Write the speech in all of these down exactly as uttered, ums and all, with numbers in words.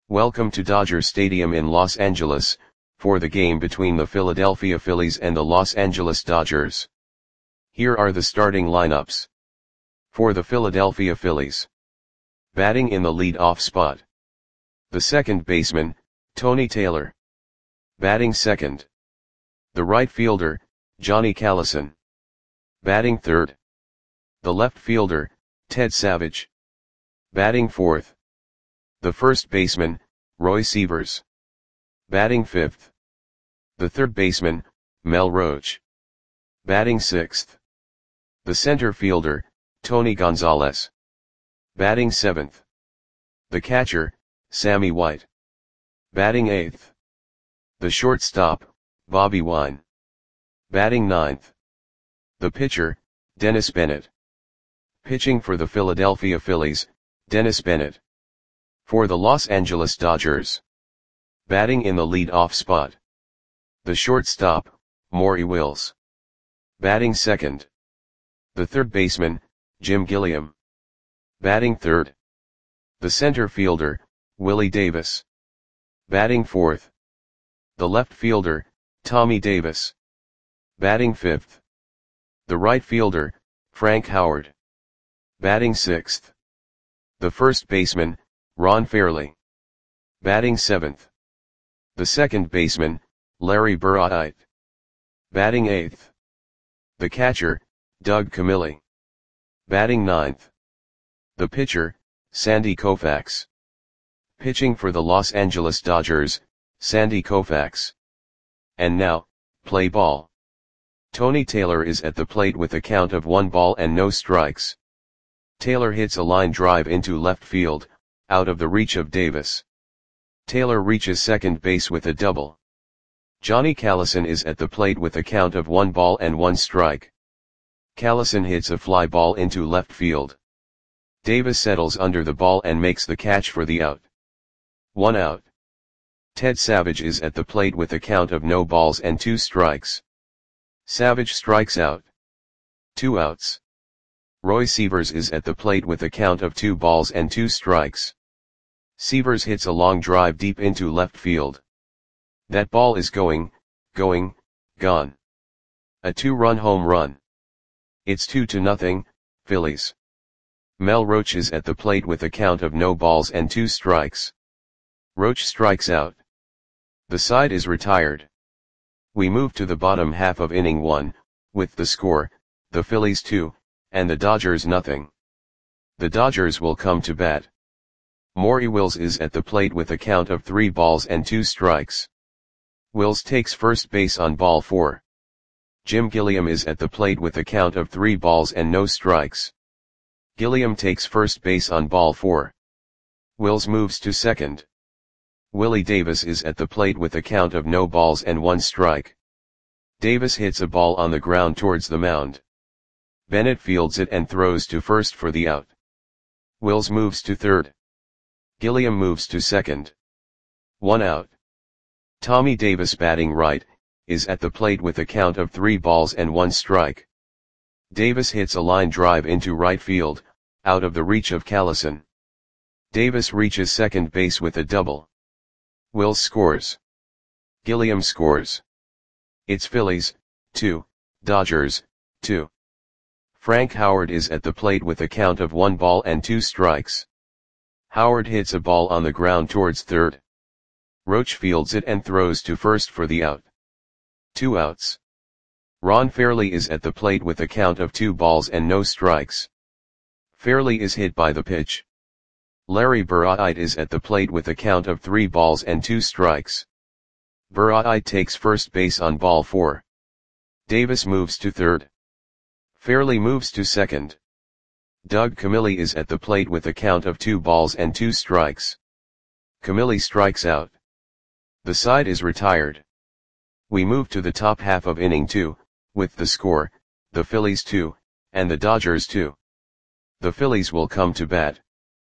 Welcome to Dodger Stadium in Los Angeles, for the game between the Philadelphia Phillies and the Los Angeles Dodgers. Here are the starting lineups. For the Philadelphia Phillies. Batting in the lead-off spot. The second baseman, Tony Taylor. Batting second. The right fielder, Johnny Callison. Batting third. The left fielder, Ted Savage. Batting fourth. The first baseman, Roy Sievers. Batting fifth. The third baseman, Mel Roach. Batting sixth. The center fielder, Tony Gonzalez. Batting seventh. The catcher, Sammy White. Batting eighth. The shortstop, Bobby Wine. Batting ninth. The pitcher, Dennis Bennett. Pitching for the Philadelphia Phillies, Dennis Bennett. For the Los Angeles Dodgers. Batting in the lead-off spot. The shortstop, Maury Wills. Batting second. The third baseman, Jim Gilliam. Batting third. The center fielder, Willie Davis. Batting fourth. The left fielder, Tommy Davis. Batting fifth. The right fielder, Frank Howard. Batting sixth. The first baseman, Ron Fairly. Batting seventh. The second baseman, Larry Burritt. Batting eighth. The catcher, Doug Camilli. Batting ninth. The pitcher, Sandy Koufax. Pitching for the Los Angeles Dodgers, Sandy Koufax. And now, play ball. Tony Taylor is at the plate with a count of one ball and no strikes. Taylor hits a line drive into left field, out of the reach of Davis. Taylor reaches second base with a double. Johnny Callison is at the plate with a count of one ball and one strike. Callison hits a fly ball into left field. Davis settles under the ball and makes the catch for the out. One out. Ted Savage is at the plate with a count of no balls and two strikes. Savage strikes out. Two outs. Roy Sievers is at the plate with a count of two balls and two strikes. Sievers hits a long drive deep into left field. That ball is going, going, gone. A two-run home run. It's two to nothing, Phillies. Mel Roach is at the plate with a count of no balls and two strikes. Roach strikes out. The side is retired. We move to the bottom half of inning one, with the score, the Phillies two, and the Dodgers nothing. The Dodgers will come to bat. Maury Wills is at the plate with a count of three balls and two strikes. Wills takes first base on ball four. Jim Gilliam is at the plate with a count of three balls and no strikes. Gilliam takes first base on ball four. Wills moves to second. Willie Davis is at the plate with a count of no balls and one strike. Davis hits a ball on the ground towards the mound. Bennett fields it and throws to first for the out. Wills moves to third. Gilliam moves to second. One out. Tommy Davis, batting right, is at the plate with a count of three balls and one strike. Davis hits a line drive into right field, out of the reach of Callison. Davis reaches second base with a double. Wills scores. Gilliam scores. It's Phillies, two, Dodgers, two. Frank Howard is at the plate with a count of one ball and two strikes. Howard hits a ball on the ground towards third. Roach fields it and throws to first for the out. Two outs. Ron Fairly is at the plate with a count of two balls and no strikes. Fairly is hit by the pitch. Larry Burritt is at the plate with a count of three balls and two strikes. Burritt takes first base on ball four. Davis moves to third. Fairly moves to second. Doug Camilli is at the plate with a count of two balls and two strikes. Camilli strikes out. The side is retired. We move to the top half of inning two, with the score, the Phillies two, and the Dodgers two. The Phillies will come to bat.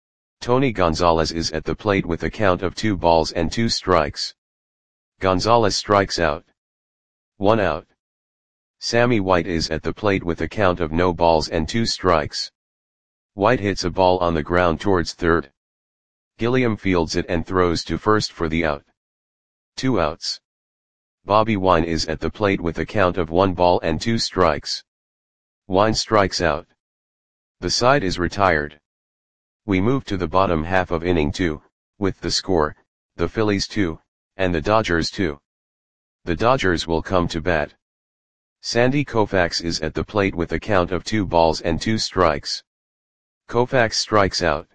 Tony Gonzalez is at the plate with a count of two balls and two strikes. Gonzalez strikes out. One out. Sammy White is at the plate with a count of no balls and two strikes. White hits a ball on the ground towards third. Gilliam fields it and throws to first for the out. Two outs. Bobby Wine is at the plate with a count of one ball and two strikes. Wine strikes out. The side is retired. We move to the bottom half of inning two, with the score, the Phillies two, and the Dodgers two. The Dodgers will come to bat. Sandy Koufax is at the plate with a count of two balls and two strikes. Koufax strikes out.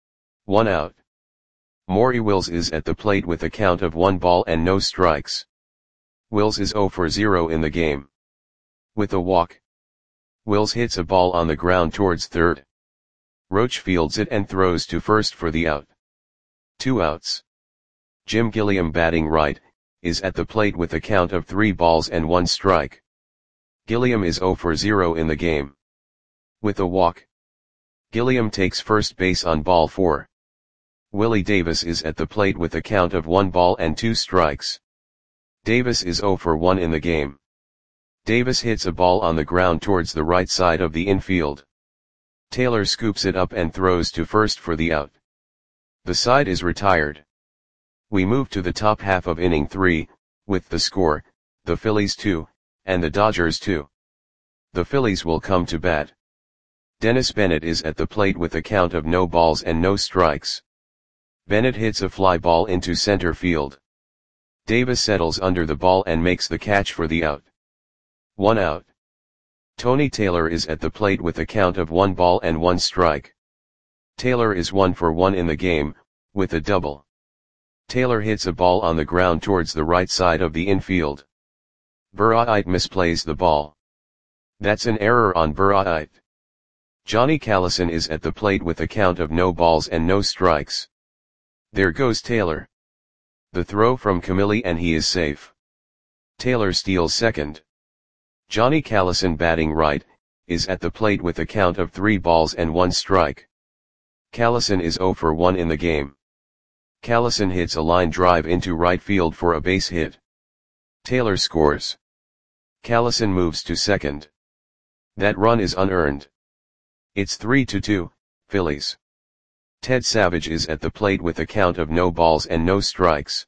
One out. Maury Wills is at the plate with a count of one ball and no strikes. Wills is zero for zero in the game. With a walk. Wills hits a ball on the ground towards third. Roach fields it and throws to first for the out. Two outs. Jim Gilliam, batting right, is at the plate with a count of three balls and one strike. Gilliam is zero for zero in the game. With a walk. Gilliam takes first base on ball four. Willie Davis is at the plate with a count of one ball and two strikes. Davis is zero for one in the game. Davis hits a ball on the ground towards the right side of the infield. Taylor scoops it up and throws to first for the out. The side is retired. We move to the top half of inning three, with the score, the Phillies two, and the Dodgers two. The Phillies will come to bat. Dennis Bennett is at the plate with a count of no balls and no strikes. Bennett hits a fly ball into center field. Davis settles under the ball and makes the catch for the out. One out. Tony Taylor is at the plate with a count of one ball and one strike. Taylor is one for one in the game, with a double. Taylor hits a ball on the ground towards the right side of the infield. Burrait misplays the ball. That's an error on Burrait. Johnny Callison is at the plate with a count of no balls and no strikes. There goes Taylor. The throw from Camilli and he is safe. Taylor steals second. Johnny Callison, batting right, is at the plate with a count of three balls and one strike. Callison is zero for one in the game. Callison hits a line drive into right field for a base hit. Taylor scores. Callison moves to second. That run is unearned. It's three to two, Phillies. Ted Savage is at the plate with a count of no balls and no strikes.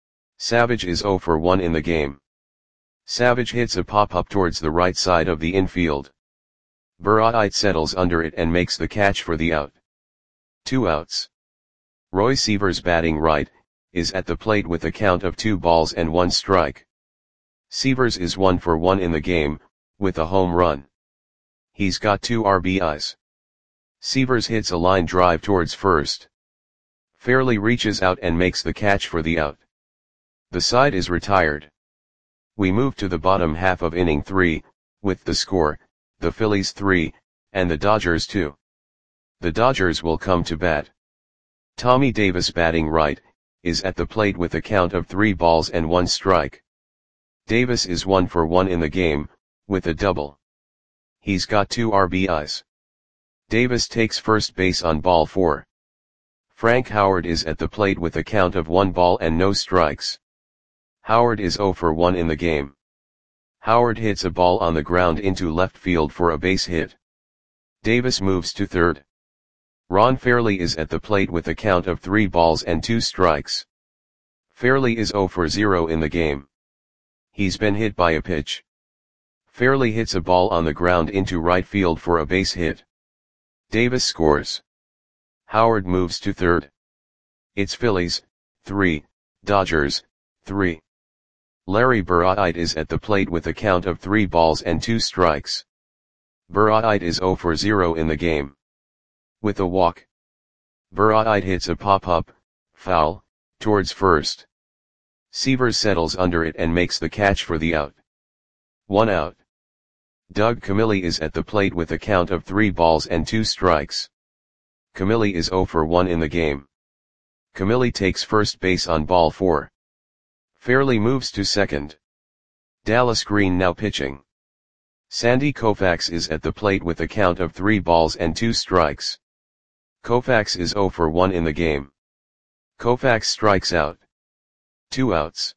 Savage is zero for one in the game. Savage hits a pop-up towards the right side of the infield. Burrait settles under it and makes the catch for the out. Two outs. Roy Sievers, batting right, is at the plate with a count of two balls and one strike. Sievers is one for one in the game, with a home run. He's got two R B Is. Sievers hits a line drive towards first. Fairley reaches out and makes the catch for the out. The side is retired. We move to the bottom half of inning three, with the score, the Phillies three, and the Dodgers two. The Dodgers will come to bat. Tommy Davis, batting right, is at the plate with a count of three balls and one strike. Davis is one for one in the game, with a double. He's got two R B Is. Davis takes first base on ball four. Frank Howard is at the plate with a count of one ball and no strikes. Howard is zero for one in the game. Howard hits a ball on the ground into left field for a base hit. Davis moves to third. Ron Fairley is at the plate with a count of three balls and two strikes. Fairley is zero for zero in the game. He's been hit by a pitch. Fairley hits a ball on the ground into right field for a base hit. Davis scores. Howard moves to third. It's Phillies, three, Dodgers, three. Larry Burrait is at the plate with a count of three balls and two strikes. Burrait is zero for zero in the game. With a walk. Burrait hits a pop-up, foul, towards first. Sievers settles under it and makes the catch for the out. One out. Doug Camilli is at the plate with a count of three balls and two strikes. Camilli is zero for one in the game. Camilli takes first base on ball four. Fairley moves to second. Dallas Green now pitching. Sandy Koufax is at the plate with a count of three balls and two strikes. Koufax is zero for one in the game. Koufax strikes out. Two outs.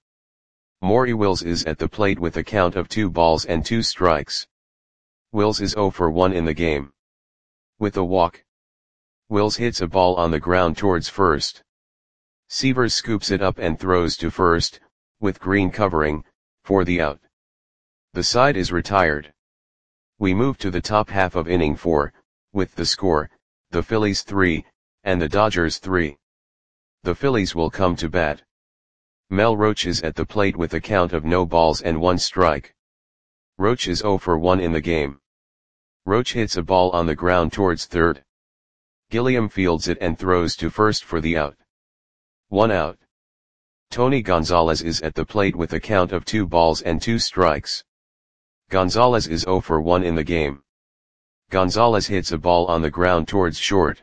Maury Wills is at the plate with a count of two balls and two strikes. Wills is zero for one in the game. With a walk. Wills hits a ball on the ground towards first. Sievers scoops it up and throws to first, with green covering, for the out. The side is retired. We move to the top half of inning four, with the score, the Phillies three, and the Dodgers three. The Phillies will come to bat. Mel Roach is at the plate with a count of no balls and one strike. Roach is oh for one in the game. Roach hits a ball on the ground towards third. Gilliam fields it and throws to first for the out. One out. Tony Gonzalez is at the plate with a count of two balls and two strikes. Gonzalez is oh for one in the game. Gonzalez hits a ball on the ground towards short.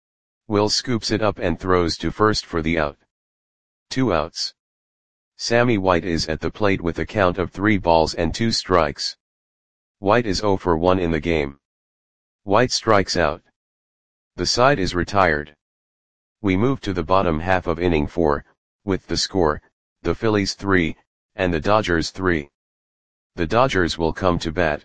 Wills scoops it up and throws to first for the out. Two outs. Sammy White is at the plate with a count of three balls and two strikes. White is oh for one in the game. White strikes out. The side is retired. We move to the bottom half of inning four, with the score, the Phillies three, and the Dodgers three. The Dodgers will come to bat.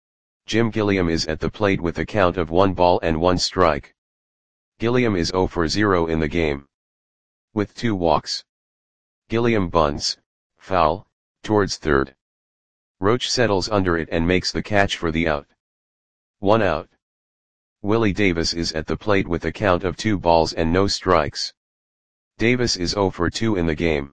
Jim Gilliam is at the plate with a count of one ball and one strike. Gilliam is oh for zero in the game. With two walks. Gilliam bunts, foul, towards third. Roach settles under it and makes the catch for the out. One out. Willie Davis is at the plate with a count of two balls and no strikes. Davis is oh for two in the game.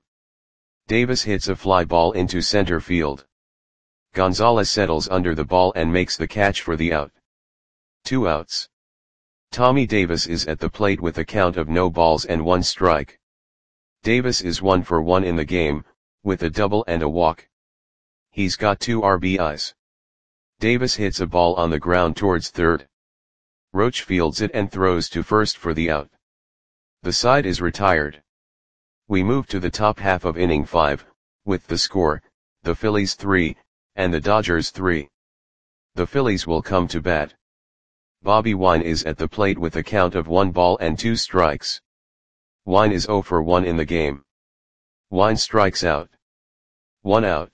Davis hits a fly ball into center field. Gonzalez settles under the ball and makes the catch for the out. Two outs. Tommy Davis is at the plate with a count of no balls and one strike. Davis is one for one in the game, with a double and a walk. He's got two R B Is. Davis hits a ball on the ground towards third. Roach fields it and throws to first for the out. The side is retired. We move to the top half of inning five, with the score, the Phillies three, and the Dodgers three. The Phillies will come to bat. Bobby Wine is at the plate with a count of one ball and two strikes. Wine is oh for one in the game. Wine strikes out. One out.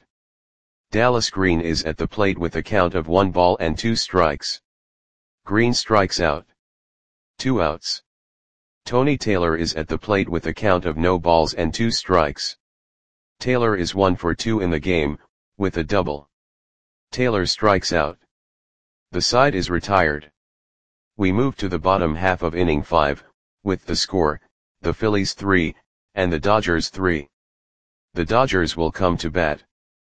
Dallas Green is at the plate with a count of one ball and two strikes. Green strikes out. Two outs. Tony Taylor is at the plate with a count of no balls and two strikes. Taylor is one for two in the game, with a double. Taylor strikes out. The side is retired. We move to the bottom half of inning five, with the score, the Phillies three, and the Dodgers three. The Dodgers will come to bat.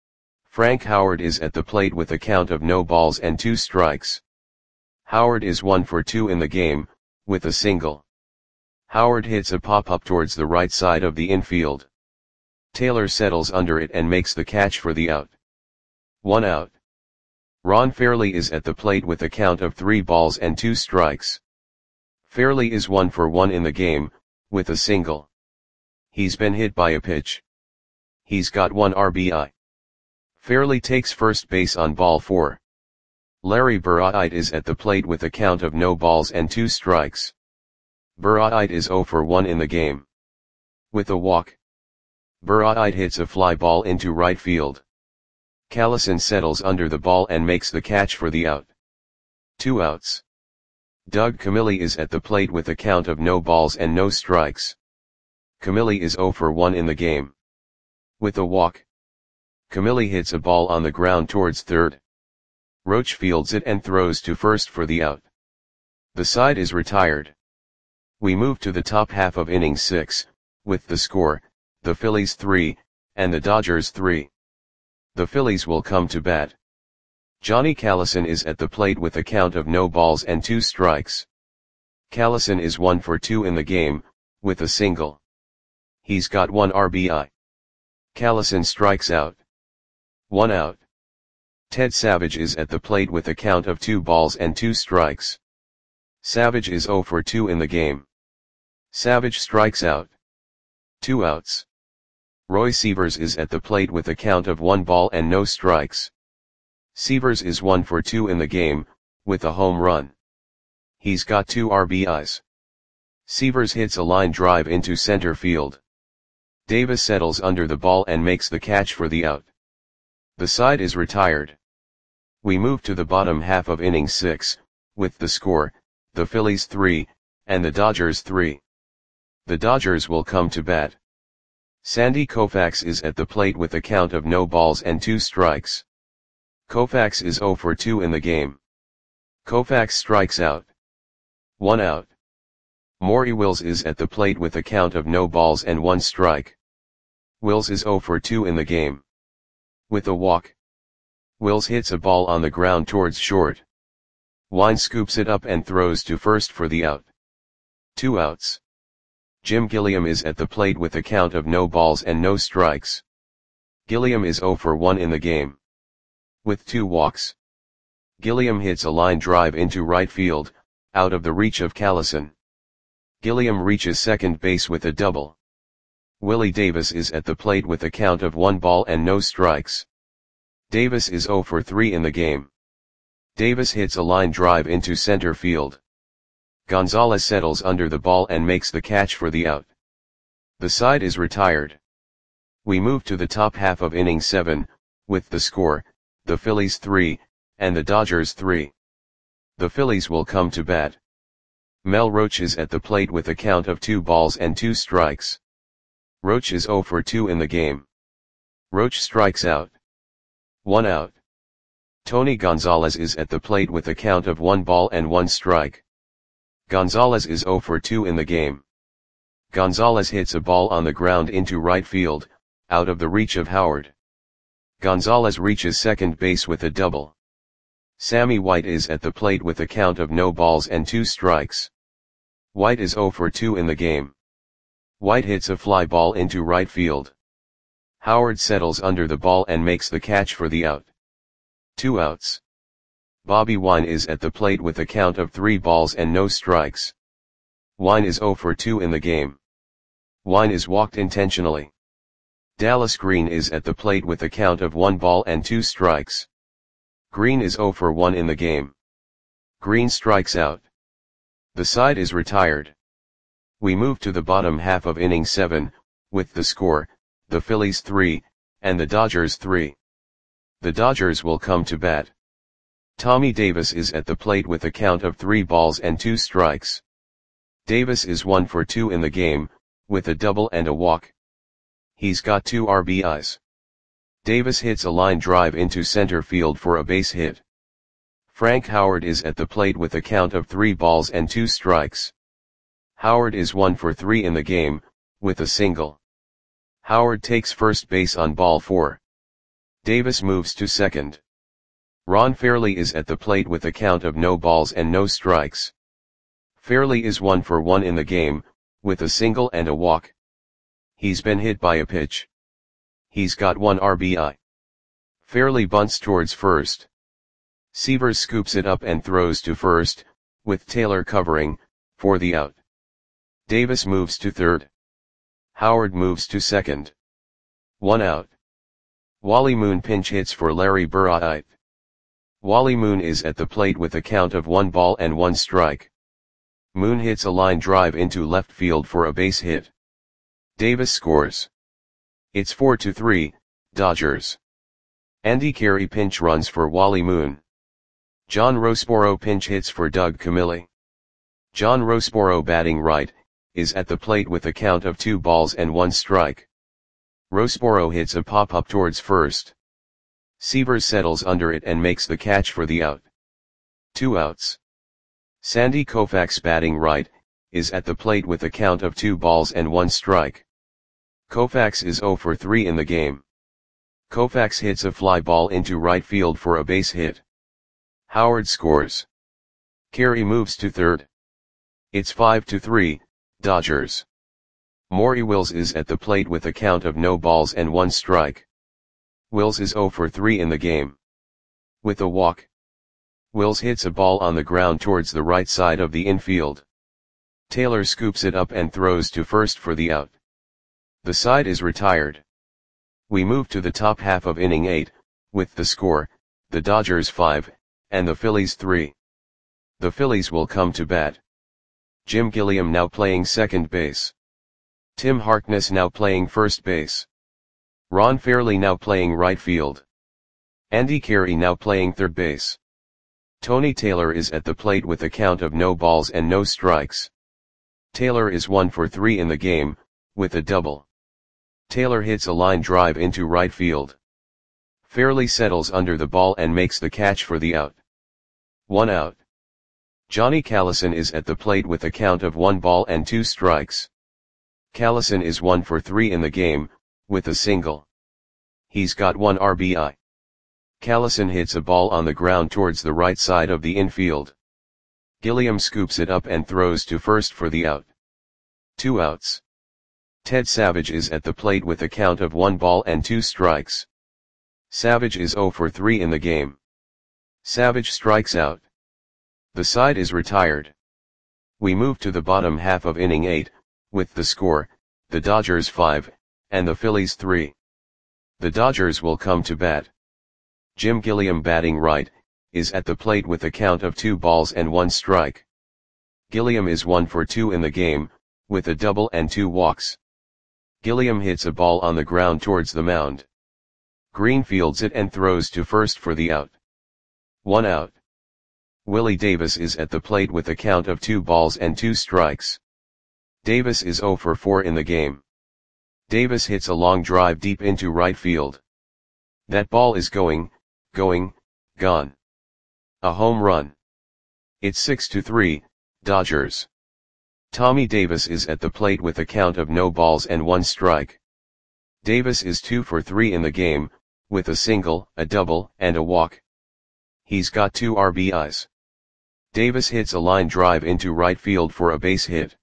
Frank Howard is at the plate with a count of no balls and two strikes. Howard is one for two in the game, with a single. Howard hits a pop-up towards the right side of the infield. Taylor settles under it and makes the catch for the out. One out. Ron Fairly is at the plate with a count of three balls and two strikes. Fairly is one for one in the game, with a single. He's been hit by a pitch. He's got one R B I. Fairly takes first base on ball four. Larry Burritt is at the plate with a count of no balls and two strikes. Burritt is oh for one in the game. With a walk. Burritt hits a fly ball into right field. Callison settles under the ball and makes the catch for the out. Two outs. Doug Camilli is at the plate with a count of no balls and no strikes. Camilli is oh for one in the game. With a walk. Camilli hits a ball on the ground towards third. Roach fields it and throws to first for the out. The side is retired. We move to the top half of inning six, with the score, the Phillies three, and the Dodgers three. The Phillies will come to bat. Johnny Callison is at the plate with a count of no balls and two strikes. Callison is one for two in the game, with a single. He's got one R B I. Callison strikes out. One out. Ted Savage is at the plate with a count of two balls and two strikes. Savage is oh for two in the game. Savage strikes out. Two outs. Roy Sievers is at the plate with a count of one ball and no strikes. Sievers is one for two in the game, with a home run. He's got two R B Is. Sievers hits a line drive into center field. Davis settles under the ball and makes the catch for the out. The side is retired. We move to the bottom half of inning six, with the score, the Phillies three, and the Dodgers three. The Dodgers will come to bat. Sandy Koufax is at the plate with a count of no balls and two strikes. Koufax is zero for two in the game. Koufax strikes out. One out. Maury Wills is at the plate with a count of no balls and one strike. Wills is zero for two in the game. With a walk. Wills hits a ball on the ground towards short. Wine scoops it up and throws to first for the out. Two outs. Jim Gilliam is at the plate with a count of no balls and no strikes. Gilliam is zero for one in the game. With two walks. Gilliam hits a line drive into right field, out of the reach of Callison. Gilliam reaches second base with a double. Willie Davis is at the plate with a count of one ball and no strikes. Davis is zero for three in the game. Davis hits a line drive into center field. Gonzalez settles under the ball and makes the catch for the out. The side is retired. We move to the top half of inning seven, with the score, the Phillies three, and the Dodgers three. The Phillies will come to bat. Mel Roach is at the plate with a count of two balls and two strikes. Roach is zero for two in the game. Roach strikes out. One out. Tony Gonzalez is at the plate with a count of one ball and one strike. Gonzalez is zero for two in the game. Gonzalez hits a ball on the ground into right field, out of the reach of Howard. Gonzalez reaches second base with a double. Sammy White is at the plate with a count of no balls and two strikes. White is zero for two in the game. White hits a fly ball into right field. Howard settles under the ball and makes the catch for the out. Two outs. Bobby Wine is at the plate with a count of three balls and no strikes. Wine is zero for two in the game. Wine is walked intentionally. Dallas Green is at the plate with a count of one ball and two strikes. Green is zero for one in the game. Green strikes out. The side is retired. We move to the bottom half of inning seven, with the score, the Phillies three, and the Dodgers three. The Dodgers will come to bat. Tommy Davis is at the plate with a count of three balls and two strikes. Davis is one for two in the game, with a double and a walk. He's got two R B Is. Davis hits a line drive into center field for a base hit. Frank Howard is at the plate with a count of three balls and two strikes. Howard is one for three in the game, with a single. Howard takes first base on ball four. Davis moves to second. Ron Fairley is at the plate with a count of no balls and no strikes. Fairley is one for one in the game, with a single and a walk. He's been hit by a pitch. He's got one R B I. Fairley bunts towards first. Severs scoops it up and throws to first, with Taylor covering, for the out. Davis moves to third. Howard moves to second. One out. Wally Moon pinch hits for Larry Burritt. Wally Moon is at the plate with a count of one ball and one strike. Moon hits a line drive into left field for a base hit. Davis scores. It's four to three, Dodgers. Andy Carey pinch runs for Wally Moon. John Roseboro pinch hits for Doug Camilli. John Roseboro, batting right, is at the plate with a count of two balls and one strike. Roseboro hits a pop-up towards first. Severs settles under it and makes the catch for the out. Two outs. Sandy Koufax, batting right, is at the plate with a count of two balls and one strike. Koufax is zero for three in the game. Koufax hits a fly ball into right field for a base hit. Howard scores. Carey moves to third. It's five to three, Dodgers. Maury Wills is at the plate with a count of no balls and one strike. Wills is zero for three in the game. With a walk. Wills hits a ball on the ground towards the right side of the infield. Taylor scoops it up and throws to first for the out. The side is retired. We move to the top half of inning eight, with the score, the Dodgers five, and the Phillies three. The Phillies will come to bat. Jim Gilliam now playing second base. Tim Harkness now playing first base. Ron Fairley now playing right field. Andy Carey now playing third base. Tony Taylor is at the plate with a count of no balls and no strikes. Taylor is one for three in the game, with a double. Taylor hits a line drive into right field. Fairly settles under the ball and makes the catch for the out. One out. Johnny Callison is at the plate with a count of one ball and two strikes. Callison is one for three in the game, with a single. He's got one R B I. Callison hits a ball on the ground towards the right side of the infield. Gilliam scoops it up and throws to first for the out. Two outs. Ted Savage is at the plate with a count of one ball and two strikes. Savage is zero for three in the game. Savage strikes out. The side is retired. We move to the bottom half of inning eight, with the score, the Dodgers five, and the Phillies three. The Dodgers will come to bat. Jim Gilliam, batting right, is at the plate with a count of two balls and one strike. Gilliam is one for two in the game, with a double and two walks. Gilliam hits a ball on the ground towards the mound. Green fields it and throws to first for the out. One out. Willie Davis is at the plate with a count of two balls and two strikes. Davis is zero for four in the game. Davis hits a long drive deep into right field. That ball is going, going, gone. A home run. It's six to three, Dodgers. Tommy Davis is at the plate with a count of no balls and one strike. Davis is two for three in the game, with a single, a double, and a walk. He's got two R B Is. Davis hits a line drive into right field for a base hit.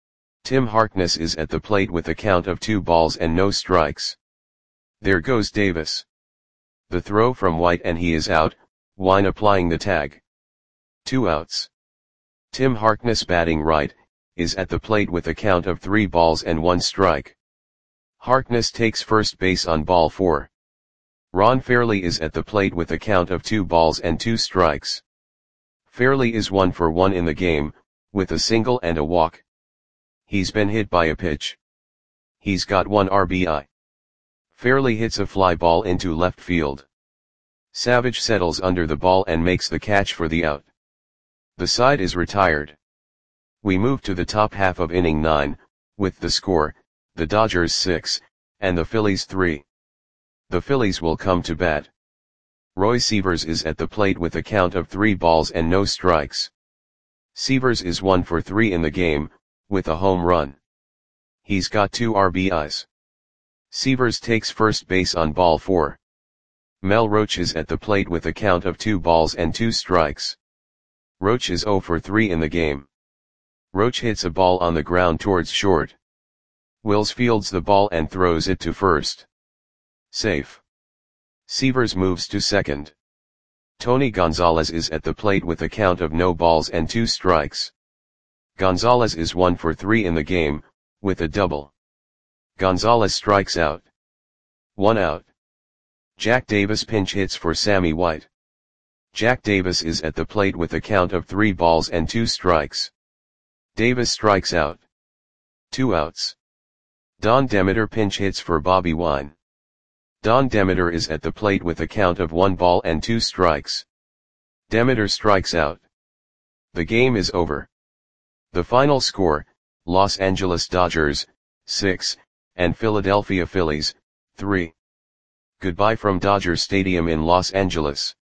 Tim Harkness is at the plate with a count of two balls and no strikes. There goes Davis. The throw from White and he is out, Wine applying the tag. Two outs. Tim Harkness, batting right, is at the plate with a count of three balls and one strike. Harkness takes first base on ball four. Ron Fairley is at the plate with a count of two balls and two strikes. Fairley is one for one in the game, with a single and a walk. He's been hit by a pitch. He's got one R B I. Fairley hits a fly ball into left field. Savage settles under the ball and makes the catch for the out. The side is retired. We move to the top half of inning nine, with the score, the Dodgers six, and the Phillies three. The Phillies will come to bat. Roy Sievers is at the plate with a count of three balls and no strikes. Sievers is one for three in the game, with a home run. He's got two R B Is. Sievers takes first base on ball four. Mel Roach is at the plate with a count of two balls and two strikes. Roach is zero for three in the game. Roach hits a ball on the ground towards short. Wills fields the ball and throws it to first. Safe. Sievers moves to second. Tony Gonzalez is at the plate with a count of no balls and two strikes. Gonzalez is one for three in the game, with a double. Gonzalez strikes out. One out. Jack Davis pinch hits for Sammy White. Jack Davis is at the plate with a count of three balls and two strikes. Davis strikes out. Two outs. Don Demeter pinch hits for Bobby Wine. Don Demeter is at the plate with a count of one ball and two strikes. Demeter strikes out. The game is over. The final score, Los Angeles Dodgers, six, and Philadelphia Phillies, three. Goodbye from Dodger Stadium in Los Angeles.